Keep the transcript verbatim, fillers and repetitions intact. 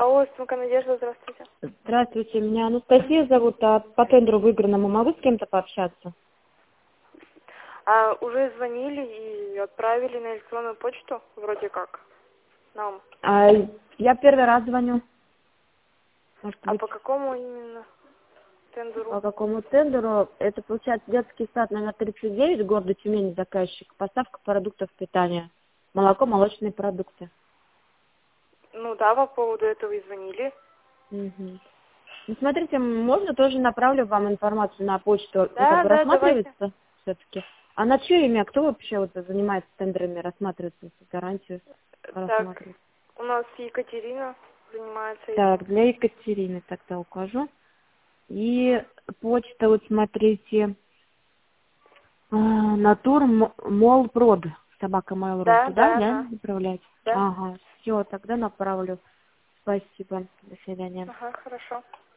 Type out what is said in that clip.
Алло, сумка Надежда, здравствуйте. Здравствуйте, меня Анастасия зовут, а по тендеру выигранному могу с кем-то пообщаться? А, уже звонили и отправили на электронную почту, вроде как, нам. А, я первый раз звоню. Может А быть, по какому именно тендеру? по какому тендеру? Это, получается, детский сад номер тридцать девять, города Тюмень, заказчик. Поставка продуктов питания. Молоко, молочные продукты. Ну да, по поводу этого и звонили. Угу. Ну, смотрите, можно тоже направлю вам информацию на почту. Ну, как Да, бы да, давайте. рассматривается все-таки. А на чье имя? Кто вообще вот занимается тендерами, рассматривается, гарантию Так, рассматривает? у нас Екатерина занимается этим. Так, для Екатерины тогда укажу. И почта, вот смотрите, а, Натур Молпрод, собака Mail.ru, Да, туда, да, да, да, направлять? да. Ага, все, тогда направлю. Спасибо, до свидания. Ага, хорошо.